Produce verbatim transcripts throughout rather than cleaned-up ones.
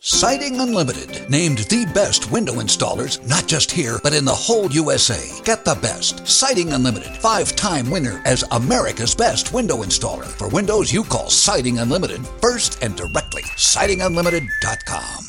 Siding Unlimited, named the best window installers, not just here, but in the whole U S A. Get the best. Siding Unlimited, five-time winner as America's best window installer. For windows you call Siding Unlimited first and directly. siding unlimited dot com.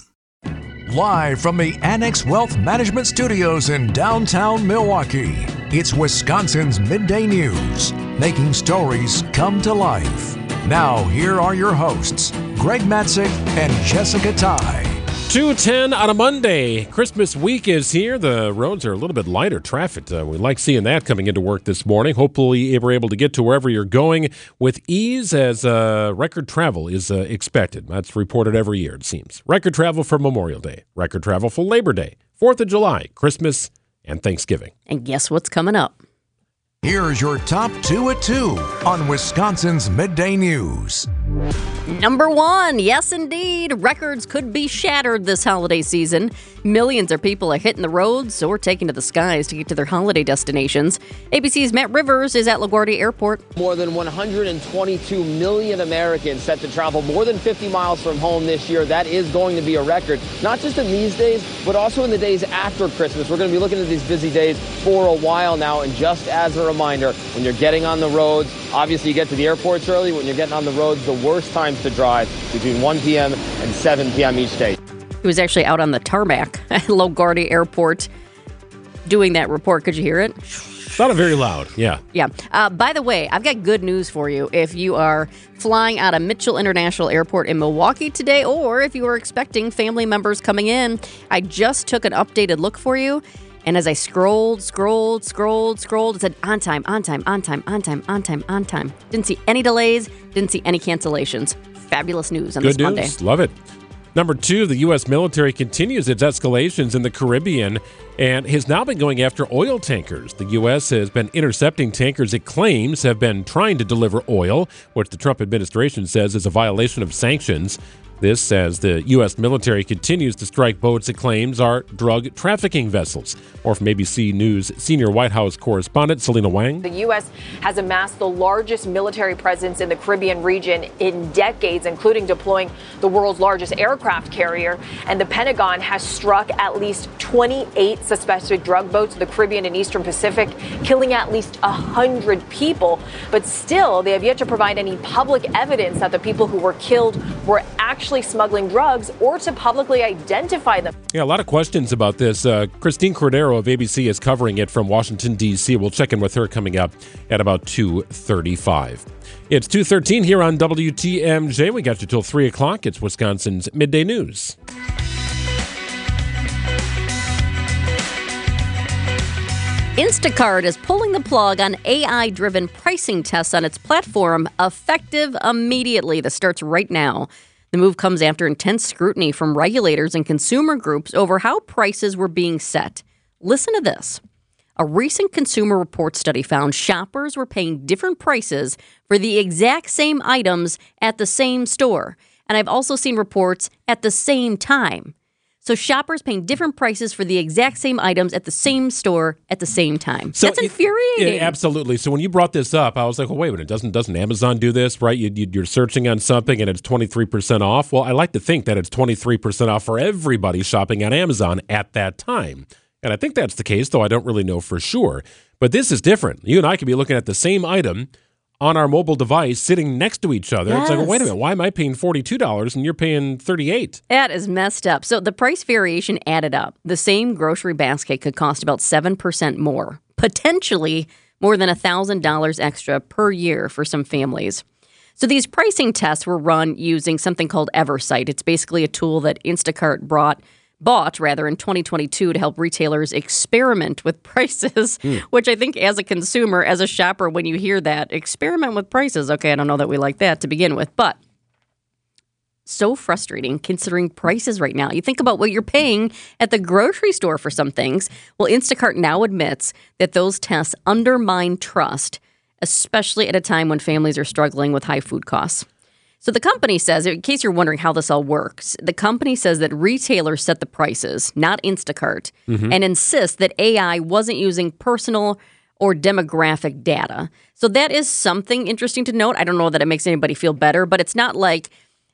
Live from the Annex Wealth Management Studios in downtown Milwaukee, it's Wisconsin's Midday News, making stories come to life. Now, here are your hosts, Greg Matzik and Jessica Ty. two ten on a Monday. Christmas week is here. The roads are a little bit lighter traffic. Uh, we like seeing that coming into work this morning. Hopefully, you were able to get to wherever you're going with ease as uh, record travel is uh, expected. That's reported every year, it seems. Record travel for Memorial Day, record travel for Labor Day, fourth of July, Christmas, and Thanksgiving. And guess what's coming up? Here's your top two at two on Wisconsin's Midday News. Number one, yes indeed, records could be shattered this holiday season. Millions of people are hitting the roads or taking to the skies to get to their holiday destinations. A B C's Matt Rivers is at LaGuardia Airport. More than one hundred twenty-two million Americans set to travel more than fifty miles from home this year. That is going to be a record, not just in these days, but also in the days after Christmas. We're going to be looking at these busy days for a while now, and just as a reminder, when you're getting on the roads, obviously you get to the airports early. When you're getting on the roads, the worst times to drive between one p.m. and seven p.m. each day. He was actually out on the tarmac at LaGuardia Airport doing that report. Could you hear it? Not very loud, yeah. Yeah. Uh, by the way, I've got good news for you. If you are flying out of Mitchell International Airport in Milwaukee today, or if you are expecting family members coming in, I just took an updated look for you. And as I scrolled, scrolled, scrolled, scrolled, it said on time, on time, on time, on time, on time, on time. Didn't see any delays, didn't see any cancellations. Fabulous news on Good this news. Monday. Love it. Number two, the U S military continues its escalations in the Caribbean and has now been going after oil tankers. The U S has been intercepting tankers it claims have been trying to deliver oil, which the Trump administration says is a violation of sanctions. This as the U S military continues to strike boats it claims are drug trafficking vessels. Or from A B C News senior White House correspondent Selena Wang. The U S has amassed the largest military presence in the Caribbean region in decades, including deploying the world's largest aircraft carrier. And the Pentagon has struck at least twenty-eight suspected drug boats in the Caribbean and Eastern Pacific, killing at least one hundred people. But still, they have yet to provide any public evidence that the people who were killed were actually smuggling drugs or to publicly identify them. Yeah, a lot of questions about this. Uh, Christine Cordero of A B C is covering it from Washington, D C We'll check in with her coming up at about two thirty-five. It's two thirteen here on W T M J. We got you till three o'clock. It's Wisconsin's Midday News. Instacart is pulling the plug on A I-driven pricing tests on its platform, effective immediately. This starts right now. The move comes after intense scrutiny from regulators and consumer groups over how prices were being set. Listen to this. A recent Consumer Reports study found shoppers were paying different prices for the exact same items at the same store. And I've also seen reports at the same time. So shoppers paying different prices for the exact same items at the same store at the same time. So That's infuriating. It, it, absolutely. So when you brought this up, I was like, well, wait a minute. Doesn't doesn't Amazon do this, right? You, you, you're searching on something and it's twenty-three percent off. Well, I like to think that it's twenty-three percent off for everybody shopping on Amazon at that time. And I think that's the case, though I don't really know for sure. But this is different. You and I could be looking at the same item on our mobile device sitting next to each other. Yes. It's like, well, wait a minute, why am I paying forty-two dollars and you're paying thirty-eight dollars? That is messed up. So the price variation added up. The same grocery basket could cost about seven percent more, potentially more than one thousand dollars extra per year for some families. So these pricing tests were run using something called Eversight. It's basically a tool that Instacart brought bought rather in twenty twenty-two to help retailers experiment with prices, mm. which I think as a consumer, as a shopper, when you hear that, experiment with prices, okay, I don't know that we like that to begin with, but so frustrating considering prices right now. You think about what you're paying at the grocery store for some things. Well, Instacart now admits that those tests undermine trust, especially at a time when families are struggling with high food costs. So the company says, in case you're wondering how this all works, the company says that retailers set the prices, not Instacart, mm-hmm. and insists that A I wasn't using personal or demographic data. So that is something interesting to note. I don't know that it makes anybody feel better, but it's not like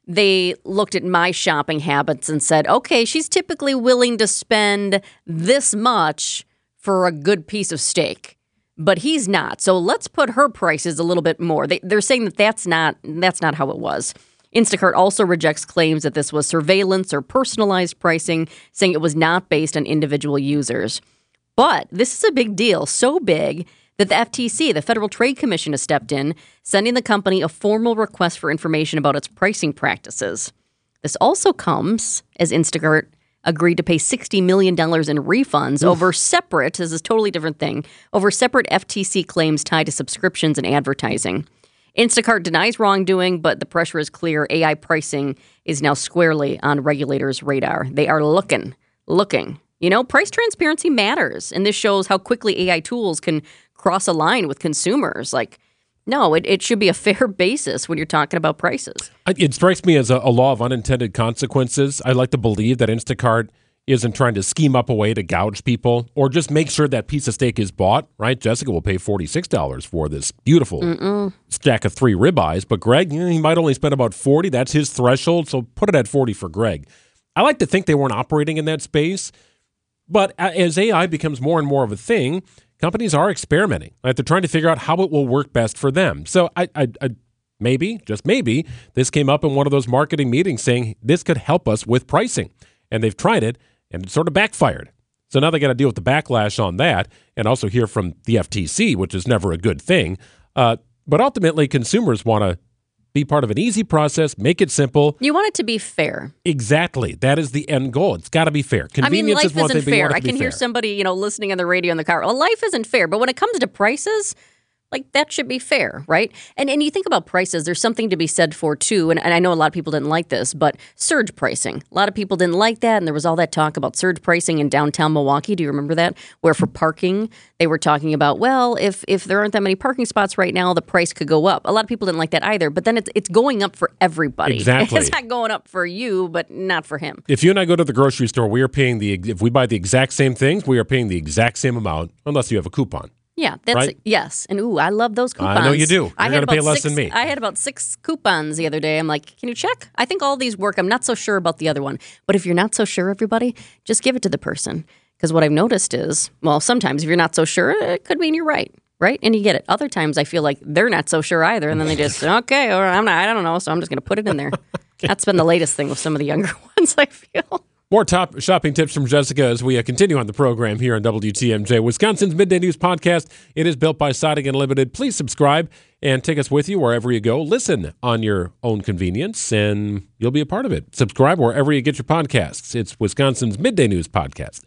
they looked at my shopping habits and said, okay, she's typically willing to spend this much for a good piece of steak, but he's not. So let's put her prices a little bit more. They, they're saying that that's not, that's not how it was. Instacart also rejects claims that this was surveillance or personalized pricing, saying it was not based on individual users. But this is a big deal, so big that the F T C, the Federal Trade Commission, has stepped in, sending the company a formal request for information about its pricing practices. This also comes as Instacart agreed to pay sixty million dollars in refunds Oof. over separate, this is a totally different thing, over separate F T C claims tied to subscriptions and advertising. Instacart denies wrongdoing, but the pressure is clear. A I pricing is now squarely on regulators' radar. They are looking, looking. You know, price transparency matters, and this shows how quickly A I tools can cross a line with consumers. Like, no, it, it should be a fair basis when you're talking about prices. It strikes me as a, a law of unintended consequences. I like to believe that Instacart isn't trying to scheme up a way to gouge people or just make sure that piece of steak is bought, right? Jessica will pay forty-six dollars for this beautiful Mm-mm. stack of three ribeyes, but Greg, you know, he might only spend about forty dollars. That's his threshold, so put it at forty dollars for Greg. I like to think they weren't operating in that space, but as A I becomes more and more of a thing, companies are experimenting. Right? They're trying to figure out how it will work best for them. So I, I, I maybe, just maybe, this came up in one of those marketing meetings saying this could help us with pricing. And they've tried it, and it sort of backfired. So now they got to deal with the backlash on that and also hear from the F T C, which is never a good thing. Uh, but ultimately, consumers want to be part of an easy process, make it simple. You want it to be fair. Exactly. That is the end goal. It's got to be fair. Convenience I mean, life is one isn't thing, fair. but I can hear fair. somebody, you know, listening on the radio in the car. Well, life isn't fair. But when it comes to prices, like, that should be fair, right? And and you think about prices, there's something to be said for, too, and, and I know a lot of people didn't like this, but surge pricing. A lot of people didn't like that, and there was all that talk about surge pricing in downtown Milwaukee. Do you remember that? Where for parking, they were talking about, well, if if there aren't that many parking spots right now, the price could go up. A lot of people didn't like that either, but then it's, it's going up for everybody. Exactly. It's not going up for you, but not for him. If you and I go to the grocery store, we are paying the, if we buy the exact same things, we are paying the exact same amount, unless you have a coupon. Yeah, that's right? yes. And ooh, I love those coupons. I know you do. You're I going to pay less six, than me. I had about six coupons the other day. I'm like, can you check? I think all these work. I'm not so sure about the other one. But if you're not so sure, everybody, just give it to the person. Because what I've noticed is, well, sometimes if you're not so sure, it could mean you're right. Right? And you get it. Other times I feel like they're not so sure either. And then they just, okay, or I'm not, I don't know. So I'm just going to put it in there. Okay. That's been the latest thing with some of the younger ones, I feel. More top shopping tips from Jessica as we uh, continue on the program here on W T M J, Wisconsin's Midday News Podcast. It is built by Siding Unlimited. Please subscribe and take us with you wherever you go. Listen on your own convenience, and you'll be a part of it. Subscribe wherever you get your podcasts. It's Wisconsin's Midday News Podcast.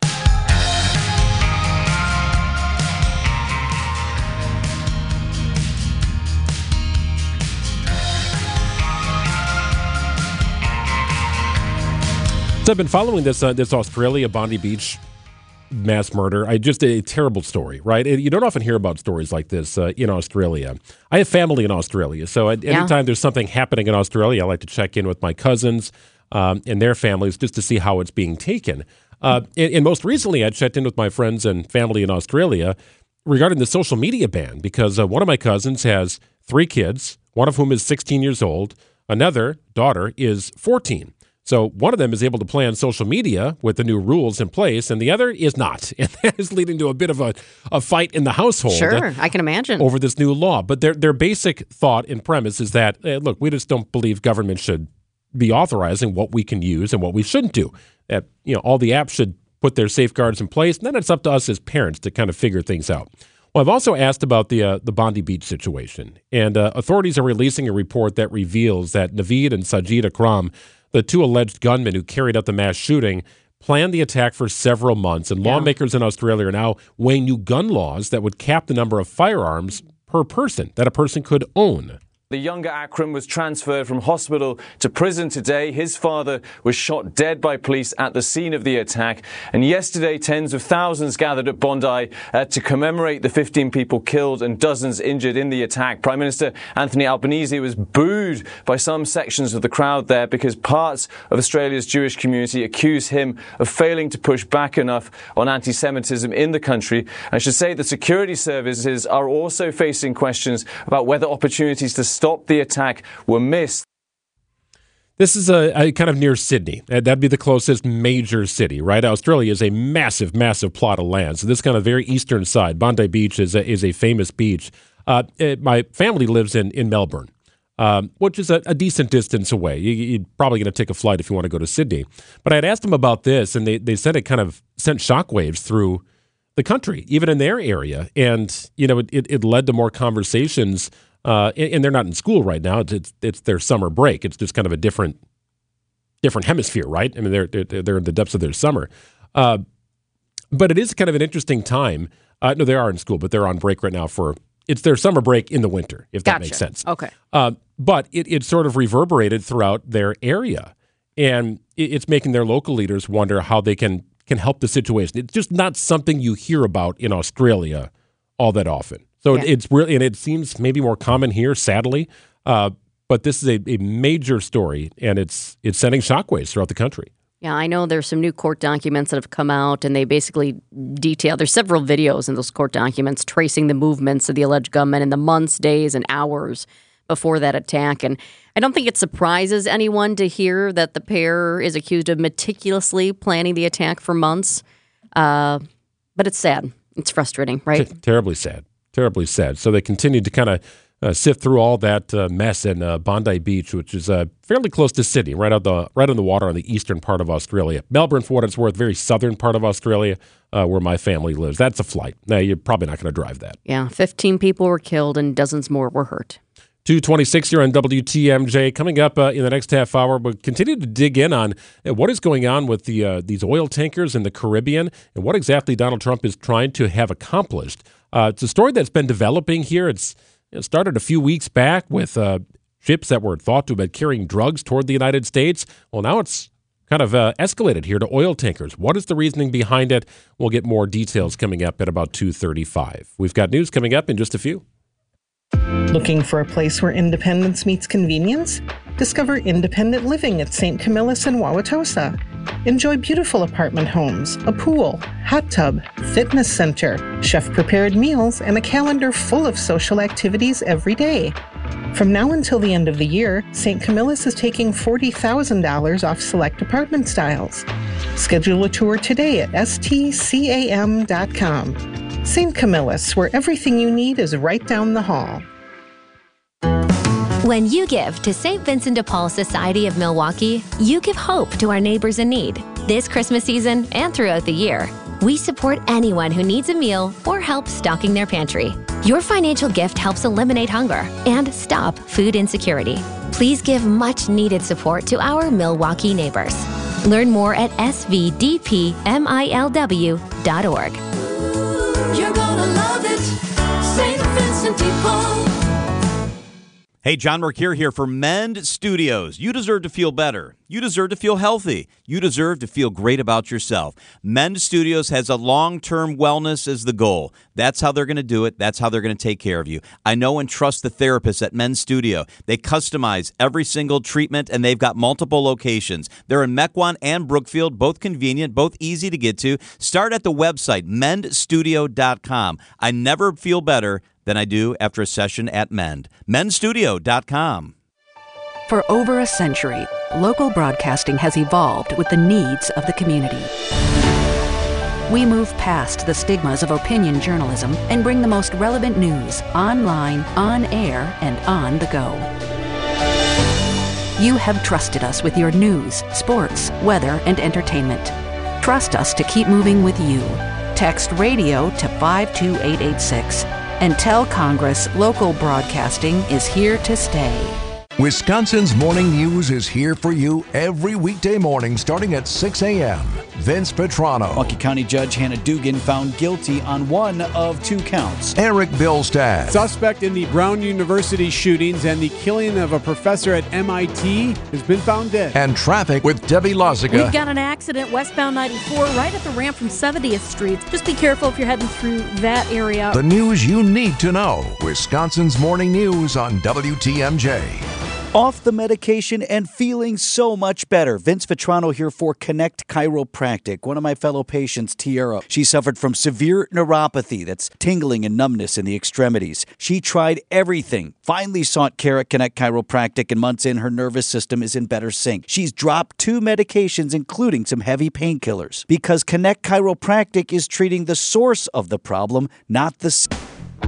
So I've been following this uh, this Australia Bondi Beach mass murder. I just a terrible story, right? You don't often hear about stories like this uh, in Australia. I have family in Australia, so at, yeah. anytime there's something happening in Australia, I like to check in with my cousins um, and their families just to see how it's being taken. Uh, and, and most recently, I checked in with my friends and family in Australia regarding the social media ban because uh, one of my cousins has three kids, one of whom is sixteen years old. Another daughter is fourteen. So one of them is able to play on social media with the new rules in place, and the other is not. And that is leading to a bit of a, a fight in the household. Sure, I can imagine. Over this new law. But their their basic thought and premise is that, eh, look, we just don't believe government should be authorizing what we can use and what we shouldn't do. That, you know, all the apps should put their safeguards in place, and then it's up to us as parents to kind of figure things out. Well, I've also asked about the uh, the Bondi Beach situation, and uh, authorities are releasing a report that reveals that Naveed and Sajid Akram, the two alleged gunmen who carried out the mass shooting, planned the attack for several months, and yeah. lawmakers in Australia are now weighing new gun laws that would cap the number of firearms per person that a person could own. The younger Akram was transferred from hospital to prison today. His father was shot dead by police at the scene of the attack. And yesterday, tens of thousands gathered at Bondi uh, to commemorate the fifteen people killed and dozens injured in the attack. Prime Minister Anthony Albanese was booed by some sections of the crowd there because parts of Australia's Jewish community accuse him of failing to push back enough on anti-Semitism in the country. I should say the security services are also facing questions about whether opportunities to stop the attack were missed. This is a, a kind of near Sydney. That'd be the closest major city, right? Australia is a massive, massive plot of land. So this kind of very eastern side, Bondi Beach is a, is a famous beach. Uh, it, my family lives in, in Melbourne, um, which is a, a decent distance away. You, you're probably going to take a flight if you want to go to Sydney. But I had asked them about this, and they, they said it kind of sent shockwaves through the country, even in their area. And, you know, it, it, it led to more conversations. Uh, and they're not in school right now. It's, it's it's their summer break. It's just kind of a different different hemisphere, right? I mean, they're they're, they're in the depths of their summer. Uh, but it is kind of an interesting time. Uh, no, they are in school, but they're on break right now for it's their summer break in the winter, if that Gotcha. makes sense. Okay. Uh, but it, it sort of reverberated throughout their area, and it, it's making their local leaders wonder how they can can help the situation. It's just not something you hear about in Australia all that often. So yeah. it's really, and it seems maybe more common here, sadly. Uh, but this is a, a major story, and it's it's sending shockwaves throughout the country. Yeah, I know there's some new court documents that have come out, and they basically detail. There's several videos in those court documents tracing the movements of the alleged gunmen in the months, days, and hours before that attack. And I don't think it surprises anyone to hear that the pair is accused of meticulously planning the attack for months. Uh, but it's sad. It's frustrating, right? T- terribly sad. Terribly sad. So they continued to kind of uh, sift through all that uh, mess in uh, Bondi Beach, which is uh, fairly close to Sydney, right out the right on the water on the eastern part of Australia. Melbourne, for what it's worth, very southern part of Australia, uh, where my family lives. That's a flight. Now, you're probably not going to drive that. Yeah, fifteen people were killed and dozens more were hurt. two twenty-six here on W T M J. Coming up uh, in the next half hour, we'll continue to dig in on uh, what is going on with the uh, these oil tankers in the Caribbean and what exactly Donald Trump is trying to have accomplished. Uh, it's a story that's been developing here. It's it started a few weeks back with uh, ships that were thought to have been carrying drugs toward the United States. Well, now it's kind of uh, escalated here to oil tankers. What is the reasoning behind it? We'll get more details coming up at about two thirty-five. We've got news coming up in just a few. Looking for a place where independence meets convenience? Discover independent living at Saint Camillus in Wauwatosa. Enjoy beautiful apartment homes, a pool, hot tub, fitness center, chef-prepared meals, and a calendar full of social activities every day. From now until the end of the year, Saint Camillus is taking forty thousand dollars off select apartment styles. Schedule a tour today at S T C A M dot com. Saint Camillus, where everything you need is right down the hall. When you give to Saint Vincent de Paul Society of Milwaukee, you give hope to our neighbors in need. This Christmas season and throughout the year, we support anyone who needs a meal or help stocking their pantry. Your financial gift helps eliminate hunger and stop food insecurity. Please give much needed support to our Milwaukee neighbors. Learn more at S V D P milw dot org. You're gonna love it, Saint Vincent de Paul. Hey, John Mercure here for Mend Studios. You deserve to feel better. You deserve to feel healthy. You deserve to feel great about yourself. Mend Studios has a long-term wellness as the goal. That's how they're going to do it. That's how they're going to take care of you. I know and trust the therapists at Mend Studio. They customize every single treatment, and they've got multiple locations. They're in Mequon and Brookfield, both convenient, both easy to get to. Start at the website, mend studio dot com. I never feel better than I do after a session at Mend. mend studio dot com. For over a century, local broadcasting has evolved with the needs of the community. We move past the stigmas of opinion journalism and bring the most relevant news online, on air, and on the go. You have trusted us with your news, sports, weather, and entertainment. Trust us to keep moving with you. Text radio to five two eight eight six and tell Congress local broadcasting is here to stay. Wisconsin's Morning News is here for you every weekday morning starting at six a.m. Vince Petrano. Milwaukee County Judge Hannah Dugan found guilty on one of two counts. Eric Bilstad. Suspect in the Brown University shootings and the killing of a professor at M I T has been found dead. And traffic with Debbie Lozica. We've got an accident westbound ninety-four right at the ramp from seventieth Street. Just be careful if you're heading through that area. The news you need to know. Wisconsin's Morning News on W T M J. Off the medication and feeling so much better. Vince Vitrano here for Connect Chiropractic. One of my fellow patients, Tiara, she suffered from severe neuropathy, that's tingling and numbness in the extremities. She tried everything, finally sought care at Connect Chiropractic, and months in, her nervous system is in better sync. She's dropped two medications, including some heavy painkillers, because Connect Chiropractic is treating the source of the problem, not the symptom.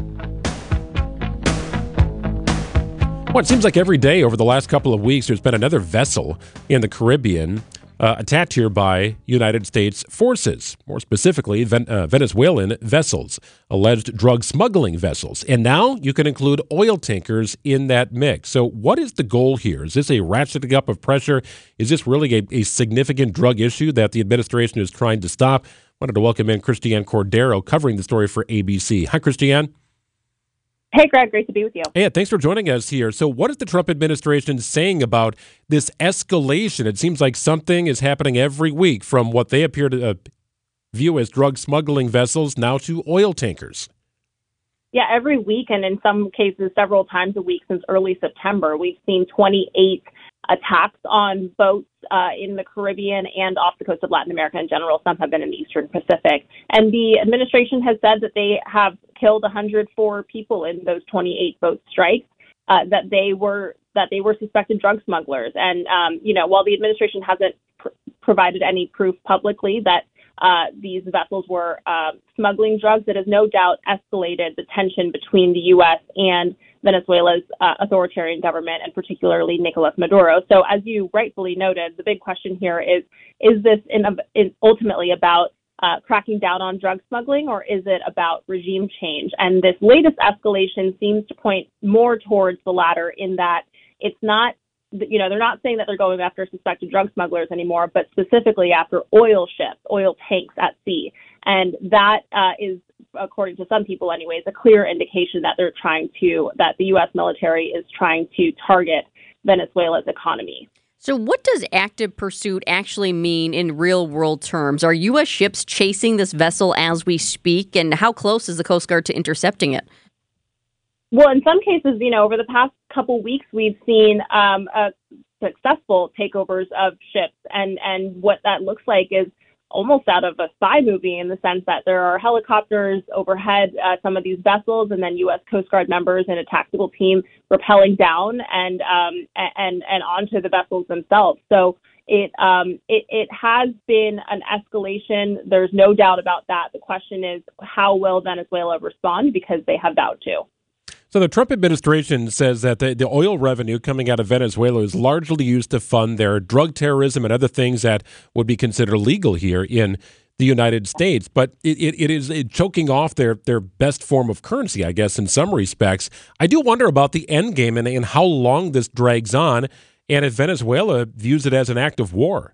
Well, it seems like every day over the last couple of weeks, there's been another vessel in the Caribbean uh, attacked here by United States forces, more specifically Ven- uh, Venezuelan vessels, alleged drug smuggling vessels. And now you can include oil tankers in that mix. So what is the goal here? Is this a ratcheting up of pressure? Is this really a, a significant drug issue that the administration is trying to stop? I wanted to welcome in Christiane Cordero, covering the story for A B C. Hi, Christiane. Hey, Greg, great to be with you. Hey, thanks for joining us here. So what is the Trump administration saying about this escalation? It seems like something is happening every week, from what they appear to uh, view as drug smuggling vessels now to oil tankers. Yeah, every week, and in some cases several times a week since early September, we've seen twenty-eight attacks on boats uh, in the Caribbean and off the coast of Latin America in general. Some have been in the Eastern Pacific. And the administration has said that they have killed one hundred four people in those twenty-eight boat strikes, uh, that they were that they were suspected drug smugglers. And, um, you know, while the administration hasn't pr- provided any proof publicly that uh, these vessels were uh, smuggling drugs, it has no doubt escalated the tension between the U S and Venezuela's uh, authoritarian government, and particularly Nicolas Maduro. So as you rightfully noted, the big question here is, is this in, in ultimately about uh, cracking down on drug smuggling, or is it about regime change? And this latest escalation seems to point more towards the latter, in that it's not, you know, they're not saying that they're going after suspected drug smugglers anymore, but specifically after oil ships, oil tanks at sea. And that uh, is, according to some people anyways, a clear indication that they're trying to, that the U S military is trying to target Venezuela's economy. So what does active pursuit actually mean in real world terms? Are U S ships chasing this vessel as we speak? And how close is the Coast Guard to intercepting it? Well, in some cases, you know, over the past couple weeks, we've seen um, uh, successful takeovers of ships. And, and what that looks like is almost out of a spy movie, in the sense that there are helicopters overhead uh, some of these vessels, and then U S Coast Guard members and a tactical team rappelling down and um, and and onto the vessels themselves. So it um, it it has been an escalation. There's no doubt about that. The question is, how will Venezuela respond? Because they have vowed to. So the Trump administration says that the, the oil revenue coming out of Venezuela is largely used to fund their drug terrorism and other things that would be considered legal here in the United States. But it, it, it is choking off their, their best form of currency, I guess, in some respects. I do wonder about the end game and, and how long this drags on, and if Venezuela views it as an act of war.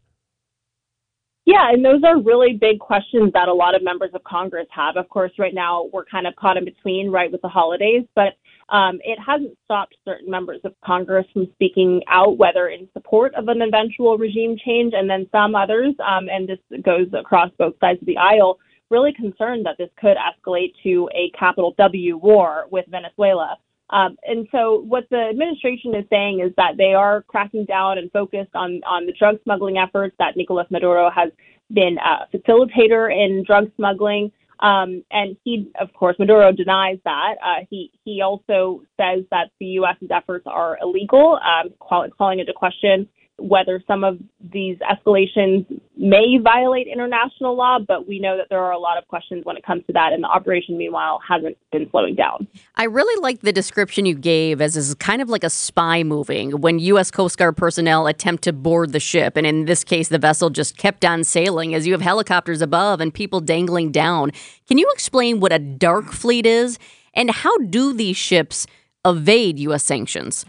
Yeah, and those are really big questions that a lot of members of Congress have. Of course, right now we're kind of caught in between, right, with the holidays, but um, it hasn't stopped certain members of Congress from speaking out, whether in support of an eventual regime change, and then some others, um, and this goes across both sides of the aisle, really concerned that this could escalate to a capital W war with Venezuela. Um, and so what the administration is saying is that they are cracking down and focused on, on the drug smuggling efforts, that Nicolas Maduro has been a facilitator in drug smuggling. Um, and he, of course, Maduro denies that. Uh, he he also says that the U S's efforts are illegal, um, call, calling into question whether some of these escalations may violate international law, but we know that there are a lot of questions when it comes to that, and the operation, meanwhile, hasn't been slowing down. I really like the description you gave as is kind of like a spy movie when U S Coast Guard personnel attempt to board the ship, and in this case, the vessel just kept on sailing as you have helicopters above and people dangling down. Can you explain what a dark fleet is, and how do these ships evade U S sanctions?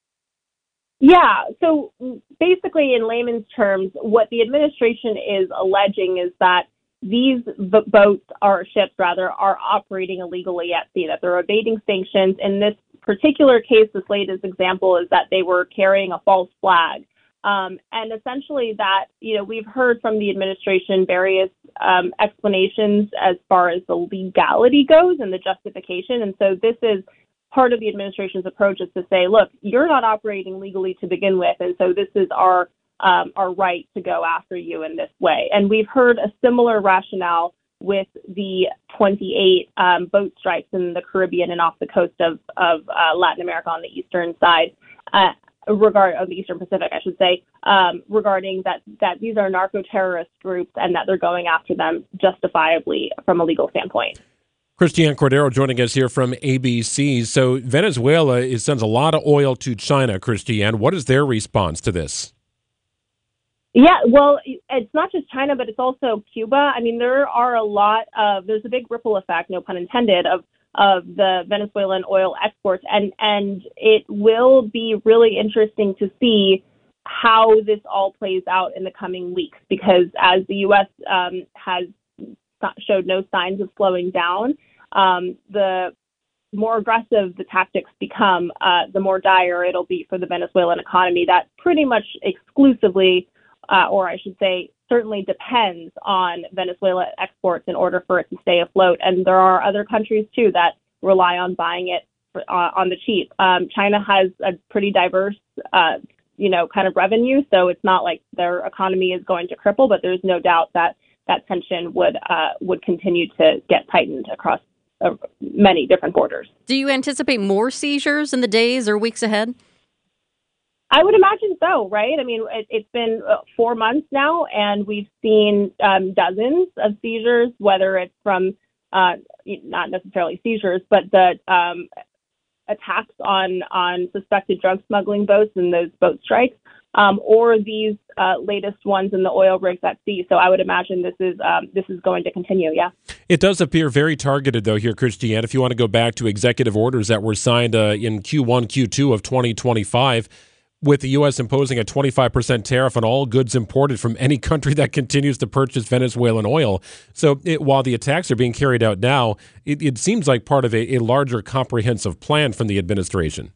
Yeah, so basically in layman's terms, what the administration is alleging is that these b- boats or ships, rather, are operating illegally at sea, that they're evading sanctions. In this particular case, this latest example is that they were carrying a false flag. Um, and essentially that, you know, we've heard from the administration various um, explanations as far as the legality goes and the justification. And so this is part of the administration's approach is to say, look, you're not operating legally to begin with, and so this is our um, our right to go after you in this way. And we've heard a similar rationale with the twenty-eight um, boat strikes in the Caribbean and off the coast of, of uh, Latin America on the eastern side, uh, regard of the Eastern Pacific, I should say, um, regarding that, that these are narco-terrorist groups and that they're going after them justifiably from a legal standpoint. Christiane Cordero joining us here from A B C. So Venezuela is, sends a lot of oil to China, Christiane. What is their response to this? Yeah, well, it's not just China, but it's also Cuba. I mean, there are a lot of, there's a big ripple effect, no pun intended, of of the Venezuelan oil exports. And, and it will be really interesting to see how this all plays out in the coming weeks, because as the U S um, has showed no signs of slowing down, um, the more aggressive the tactics become, uh, the more dire it'll be for the Venezuelan economy. That pretty much exclusively, uh, or I should say, certainly depends on Venezuela exports in order for it to stay afloat. And there are other countries, too, that rely on buying it for, uh, on the cheap. Um, China has a pretty diverse, uh, you know, kind of revenue, so it's not like their economy is going to cripple, but there's no doubt that that tension would uh, would continue to get tightened across uh, many different borders. Do you anticipate more seizures in the days or weeks ahead? I would imagine so, right? I mean, it, it's been uh, four months now, and we've seen um, dozens of seizures, whether it's from uh, not necessarily seizures, but the um, attacks on, on suspected drug smuggling boats and those boat strikes, um, or these uh, latest ones in the oil rigs at sea. So I would imagine this is um, this is going to continue, yeah. It does appear very targeted, though, here, Christiane. If you want to go back to executive orders that were signed uh, in Q one, Q two of twenty twenty-five, with the U S imposing a twenty-five percent tariff on all goods imported from any country that continues to purchase Venezuelan oil. So it, while the attacks are being carried out now, it, it seems like part of a, a larger comprehensive plan from the administration.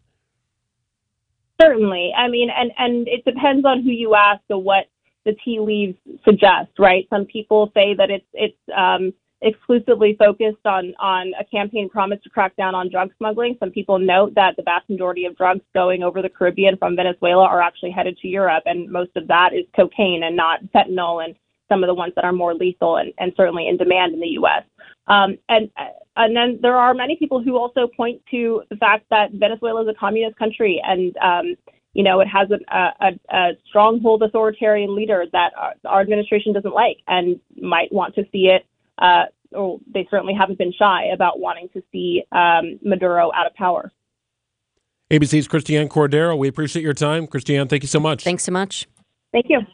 Certainly. I mean, and, and it depends on who you ask or what the tea leaves suggest, right? Some people say that it's it's um, exclusively focused on, on a campaign promise to crack down on drug smuggling. Some people note that the vast majority of drugs going over the Caribbean from Venezuela are actually headed to Europe, and most of that is cocaine and not fentanyl and some of the ones that are more lethal and, and certainly in demand in the U S. Um, and and then there are many people who also point to the fact that Venezuela is a communist country, and um, you know, it has a, a, a stronghold authoritarian leader that our, our administration doesn't like and might want to see it. Uh, or they certainly haven't been shy about wanting to see um, Maduro out of power. A B C's Christiane Cordero, we appreciate your time. Christiane, thank you so much. Thanks so much. Thank you.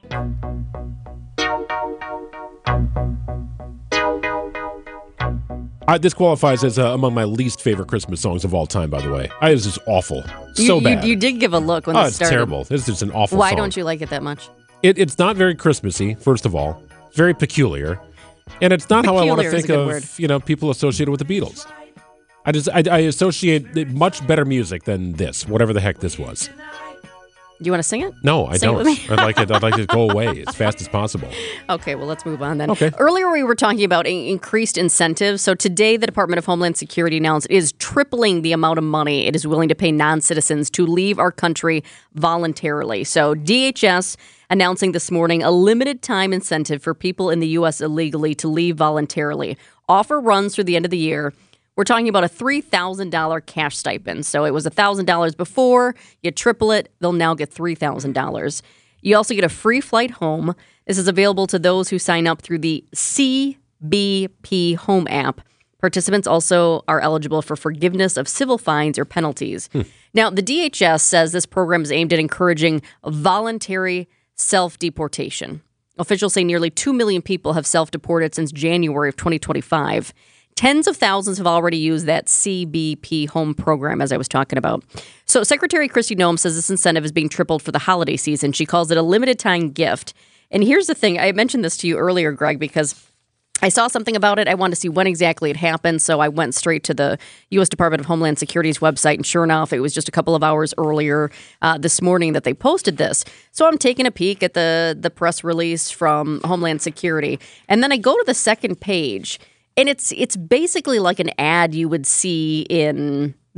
Uh, this qualifies as uh, among my least favorite Christmas songs of all time, by the way. I, this is awful. You, so you, bad. You did give a look when oh, this it's started. terrible. This is just an awful Why song. don't you like it that much? It, it's not very Christmassy, first of all. It's very peculiar. And it's not Peculiar how I want to is a think good of, word. you know, people associated with the Beatles. I just I, I associate much better music than this, whatever the heck this was. Do you want to sing it? No, I Sing it don't. with me? I'd like it. I'd like it to go away as fast as possible. Okay, well, let's move on then. Okay. Earlier, we were talking about in- increased incentives. So today, the Department of Homeland Security announced it is tripling the amount of money it is willing to pay non-citizens to leave our country voluntarily. So D H S announcing this morning a limited time incentive for people in the U S illegally to leave voluntarily. Offer runs through the end of the year. We're talking about a three thousand dollars cash stipend. So it was one thousand dollars before. You triple it, they'll now get three thousand dollars. You also get a free flight home. This is available to those who sign up through the C B P Home app. Participants also are eligible for forgiveness of civil fines or penalties. Hmm. Now, the D H S says this program is aimed at encouraging voluntary self-deportation. Officials say nearly two million people have self-deported since January of twenty twenty-five. Tens of thousands have already used that C B P Home program, as I was talking about. So Secretary Kristi Noem says this incentive is being tripled for the holiday season. She calls it a limited-time gift. And here's the thing. I mentioned this to you earlier, Greg, because I saw something about it. I wanted to see when exactly it happened, so I went straight to the U S Department of Homeland Security's website, and sure enough, it was just a couple of hours earlier uh, this morning that they posted this. So I'm taking a peek at the, the press release from Homeland Security, and then I go to the second page, and it's it's basically like an ad you would see in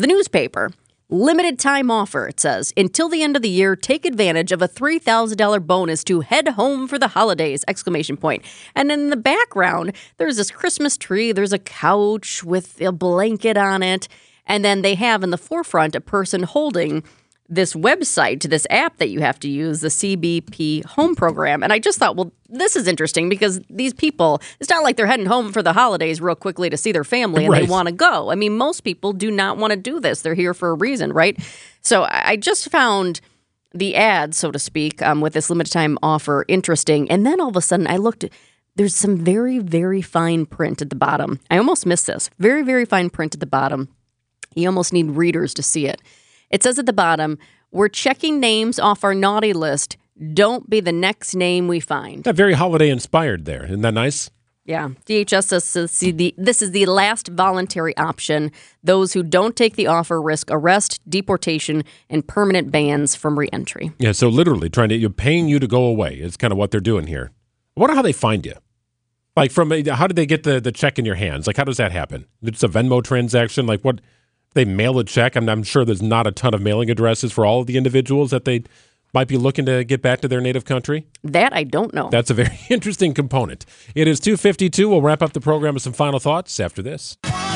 The newspaper. Limited time offer, it says. Until the end of the year, take advantage of a three thousand dollars bonus to head home for the holidays, exclamation point. And in the background, there's this Christmas tree. There's a couch with a blanket on it. And then they have in the forefront a person holding this website to this app that you have to use, the C B P Home Program. And I just thought, well, this is interesting because these people, it's not like they're heading home for the holidays real quickly to see their family and Right. they want to go. I mean, most people do not want to do this. They're here for a reason, right? So I just found the ad, so to speak, um, with this limited time offer interesting. And then all of a sudden I looked at, there's some very, very fine print at the bottom. I almost missed this. Very, very fine print at the bottom. You almost need readers to see it. It says at the bottom, we're checking names off our naughty list. Don't be the next name we find. That very holiday inspired there. Isn't that nice? Yeah. D H S says this is the- this is the last voluntary option. Those who don't take the offer risk arrest, deportation, and permanent bans from reentry. Yeah, so literally trying to, you're paying you to go away is kind of what they're doing here. I wonder how they find you. Like, from a, how did they get the, the check in your hands? Like, how does that happen? It's a Venmo transaction? Like, what? They mail a check. I'm, I'm sure there's not a ton of mailing addresses for all of the individuals that they might be looking to get back to their native country. That I don't know. That's a very interesting component. It is two fifty-two. We'll wrap up the program with some final thoughts after this.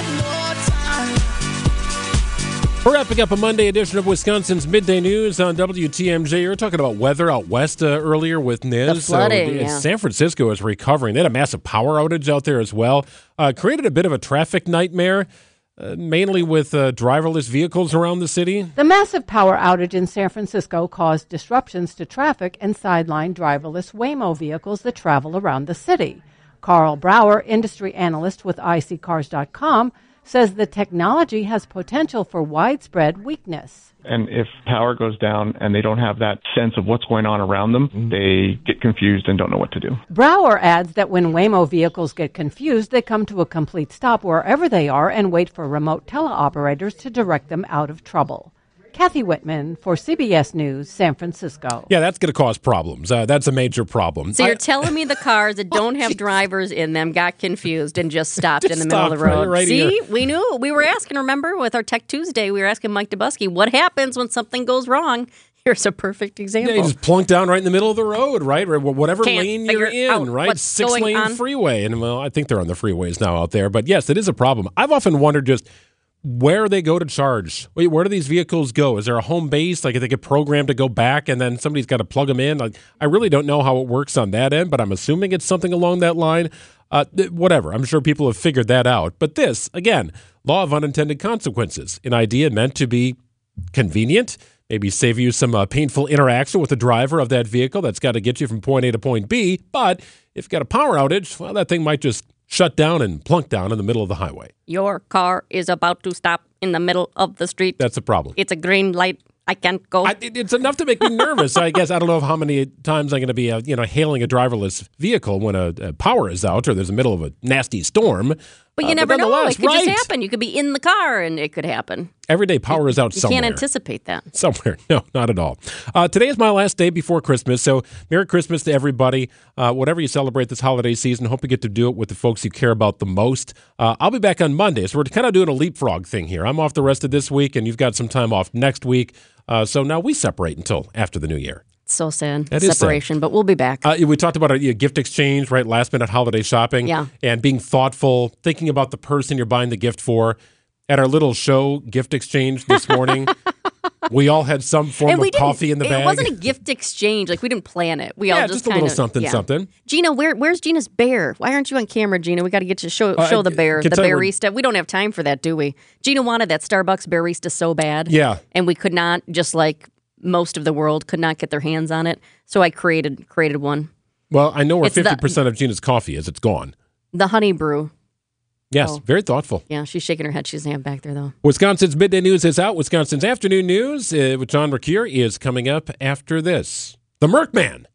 We're wrapping up a Monday edition of Wisconsin's Midday News on W T M J. You were talking about weather out west uh, earlier with Niz. The flooding, so, yeah. San Francisco is recovering. They had a massive power outage out there as well. Uh, created a bit of a traffic nightmare. Uh, mainly with uh, driverless vehicles around the city. The massive power outage in San Francisco caused disruptions to traffic and sidelined driverless Waymo vehicles that travel around the city. Carl Brower, industry analyst with I C cars dot com, says the technology has potential for widespread weakness. And if power goes down and they don't have that sense of what's going on around them, mm-hmm. they get confused and don't know what to do. Brower adds that when Waymo vehicles get confused, they come to a complete stop wherever they are and wait for remote teleoperators to direct them out of trouble. Kathy Whitman for C B S News, San Francisco. Yeah, that's going to cause problems. Uh, that's a major problem. So you're I, telling me the cars that don't have drivers in them got confused and just stopped Just in the middle of the stopped road? right- right See, here. we knew. We were asking, remember, with our Tech Tuesday, we were asking Mike Dubusky, what happens when something goes wrong? Here's a perfect example. Yeah, you just plunk down right in the middle of the road, right? Or whatever Can't lane you're figure out in, right? what's Six going lane on. freeway. And well, I think they're on the freeways now out there. But yes, it is a problem. I've often wondered just where they go to charge. Wait, where do these vehicles go? Is there a home base? Like, if they get programmed to go back and then somebody's got to plug them in? Like, I really don't know how it works on that end, but I'm assuming it's something along that line. Uh, th- whatever. I'm sure people have figured that out. But this, again, law of unintended consequences. An idea meant to be convenient, maybe save you some uh, painful interaction with the driver of that vehicle that's got to get you from point A to point B. But if you've got a power outage, well, that thing might just shut down and plunk down in the middle of the highway. Your car is about to stop in the middle of the street. That's a problem. It's a green light. I can't go. I, it, it's enough to make me nervous. I guess I don't know how many times I'm going to be, uh, you know, hailing a driverless vehicle when a, a power is out or there's a middle of a nasty storm. But you Uh, never know. nonetheless, It could right. just happen. You could be in the car and it could happen. Every day power is out You somewhere. can't anticipate that. Somewhere. No, not at all. Uh, today is my last day before Christmas, so Merry Christmas to everybody. Uh, whatever you celebrate this holiday season, hope you get to do it with the folks you care about the most. Uh, I'll be back on Monday, so we're kind of doing a leapfrog thing here. I'm off the rest of this week, and you've got some time off next week. Uh, so now we separate until after the new year. It's so sad. That is Separation, but we'll be back. Uh, we talked about a, a gift exchange, right? Last minute holiday shopping. Yeah. And being thoughtful, thinking about the person you're buying the gift for. At our little show gift exchange this morning, we all had some form And we of didn't- coffee in the it bag. wasn't a gift exchange. Like, we didn't plan it. We Yeah, all just just a kind little of something, yeah. something. Gina, where where's Gina's bear? Why aren't you on camera, Gina? We got to get you show Uh, show the I bear, can the tell you we're- barista. We don't have time for that, do we? Gina wanted that Starbucks barista so bad. Yeah. And we could not, just like most of the world, could not get their hands on it. So I created created one. Well, I know where It's the- fifty percent of Gina's coffee is. It's gone. The honey brew. Yes, Oh. very thoughtful. Yeah, she's shaking her head. She doesn't have it back there, though. Wisconsin's Midday News is out. Wisconsin's Afternoon News uh, with John Mercure is coming up after this. The Merc Man.